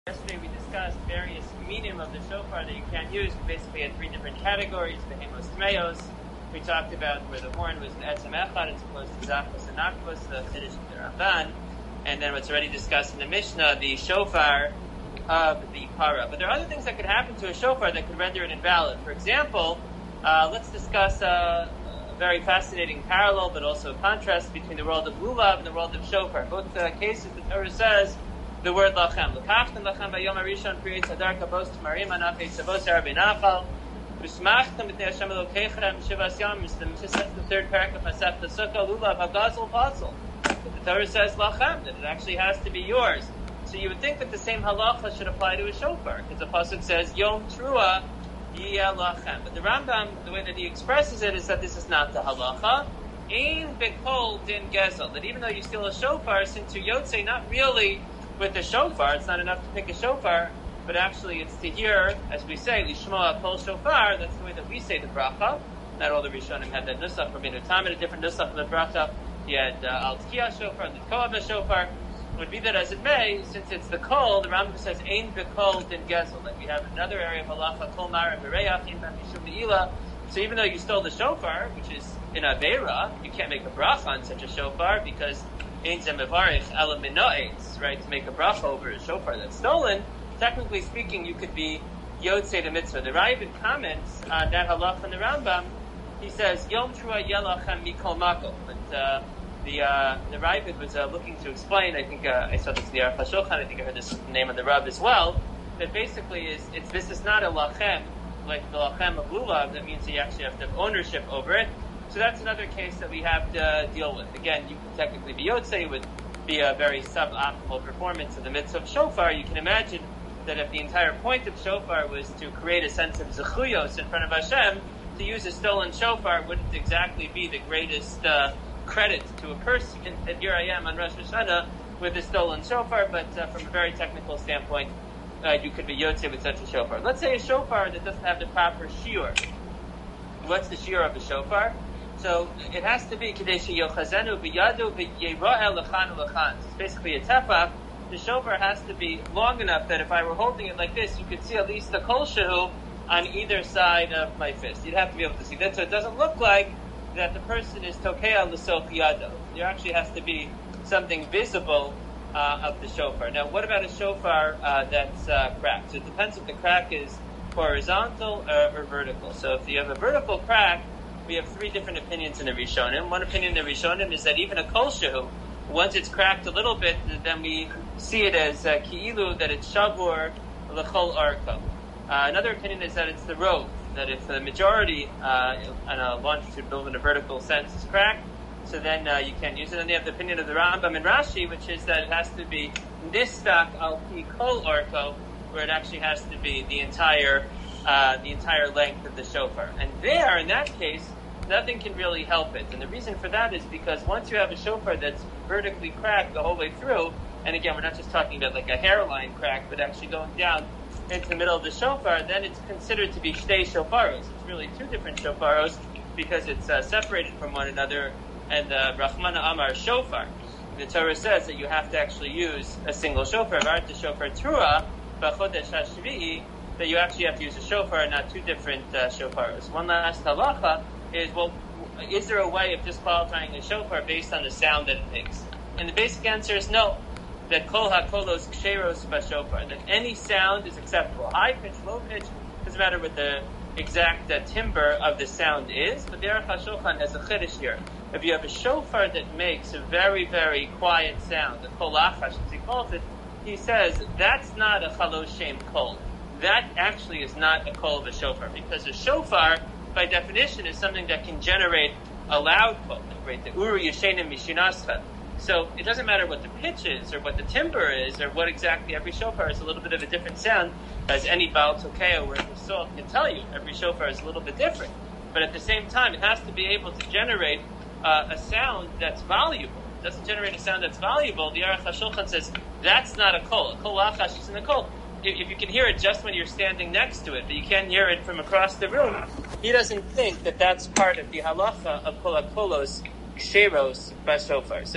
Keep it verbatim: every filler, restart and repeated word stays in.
Yesterday we discussed various medium of the shofar that you can't use. We basically had three different categories, behemos tmeos. We talked about where the horn was the etzem echad, it's opposed to zachos and nakvos, the chiddush of the Ramban. And then what's already discussed in the Mishnah, the shofar of the para. But there are other things that could happen to a shofar that could render it invalid. For example, uh, let's discuss uh, a very fascinating parallel, but also a contrast between the world of lulav and the world of shofar. Both uh, cases, the Torah says, the word lachem. L'kachtem lachem v'yom harishon priyei tzadar kabos t'marim anafei tzavos harabei nachal v'shmachtem b'tnei Hashem Elokeichem shivas yom. It's the third parak of Masechta Sukkah. Lulav hagazel pasul. The Torah says lachem, that it actually has to be yours. So you would think that the same halacha should apply to a shofar, because the pasuk says yom trua yiyeh lachem. But the Rambam, the way that he expresses it, is that this is not the halacha. Ein b'kol din gezel. That even though you steal a shofar, since you're yotzei, not really with the shofar, it's not enough to pick a shofar, but actually it's to hear, as we say, lishmoa kol shofar. That's the way that we say the bracha. Not all the Rishonim had that nusach. Rabbeinu Tam had a different nusach of the bracha. He had uh, al tkiyah shofar and the koah shofar. It would be that as it may, since it's the kol, the Rambam says ein b'kol din gezel. That we have another area of halacha kol mar and bereach in mishum ne'ilah. So even though you stole the shofar, which is in aveira, you can't make a bracha on such a shofar because ein zeh mevarich ela minoetz, right? To make a bracha over a shofar that's stolen. Technically speaking, you could be yotzei the mitzvah. The Ravid comments on that halacha in the Rambam. He says yom trua yelachem mikol makom. But uh, the uh, the Ravid was uh, looking to explain. I think uh, I saw this in the Aruch HaShulchan. I think I heard this name of the Rav as well. That basically is it's this is not a lachem like the lachem of lulav. That means that you actually have to have ownership over it. So that's another case that we have to deal with. Again, you can technically be yotzei. It would be a very suboptimal performance of the mitzvah of shofar. You can imagine that if the entire point of shofar was to create a sense of zechuyos in front of Hashem, to use a stolen shofar wouldn't exactly be the greatest uh, credit to a person. And here I am on Rosh Hashanah with a stolen shofar, but uh, from a very technical standpoint, uh, you could be yotzei with such a shofar. Let's say a shofar that doesn't have the proper shiur. What's the shiur of a shofar? So it has to be Kadeshi Yochazenu B'Yadu B'Yira'el L'Chan L'Chan. It's basically a tefach. The shofar has to be long enough that if I were holding it like this, you could see at least the kol shehu on either side of my fist. You'd have to be able to see that, so it doesn't look like that the person is Tokea L'Soch Yado. There actually has to be something visible uh, of the shofar. Now, what about a shofar uh, that's uh, cracked? So it depends if the crack is horizontal uh, or vertical. So if you have a vertical crack, we have three different opinions in the Rishonim. One opinion in the Rishonim is that even a kol shehu, once it's cracked a little bit, then we see it as uh, ki'ilu, that it's shavur l'chol arko. Uh, another opinion is that it's the rove, that if the majority uh, on a longitudinal in a vertical sense is cracked, so then uh, you can't use it. And they have the opinion of the Rambam and Rashi, which is that it has to be nistak al pi kol arko, where it actually has to be the entire uh, the entire length of the shofar. And there, in that case, nothing can really help it. And the reason for that is because once you have a shofar that's vertically cracked the whole way through, and again, we're not just talking about like a hairline crack, but actually going down into the middle of the shofar, then it's considered to be shtei shofaros. It's really two different shofaros because it's uh, separated from one another, and uh, Rachmana Amar shofar. The Torah says that you have to actually use a single shofar. Varta shofar trua, b'chodesh hashvi'i, that you actually have to use a shofar and not two different uh, shofaros. One last halacha is, well, is there a way of disqualifying a shofar based on the sound that it makes? And the basic answer is no. That kol ha-kolos ksheros b'shofar, that any sound is acceptable. High pitch, low pitch, doesn't matter what the exact uh, timbre of the sound is, but the Aruch HaShulchan has a chiddush here. If you have a shofar that makes a very, very quiet sound, the kol achash, as he calls it, he says, that's not a chalos shem kol. That actually is not a kol of a shofar, because a shofar, by definition, is something that can generate a loud kol, right? The uru yeshenim mishinascha. So it doesn't matter what the pitch is, or what the timbre is, or what exactly. Every shofar is a little bit of a different sound, as any Baal Tokeo or the Sol can tell you. Every shofar is a little bit different. But at the same time, it has to be able to generate uh, a sound that's valuable. It doesn't generate a sound that's valuable. The Aruch HaShulchan says, that's not a kol. A kol achash is in a kol. If you can hear it just when you're standing next to it, but you can't hear it from across the room, he doesn't think that that's part of the halacha of kol ha-kolos ksheros b'shofar. So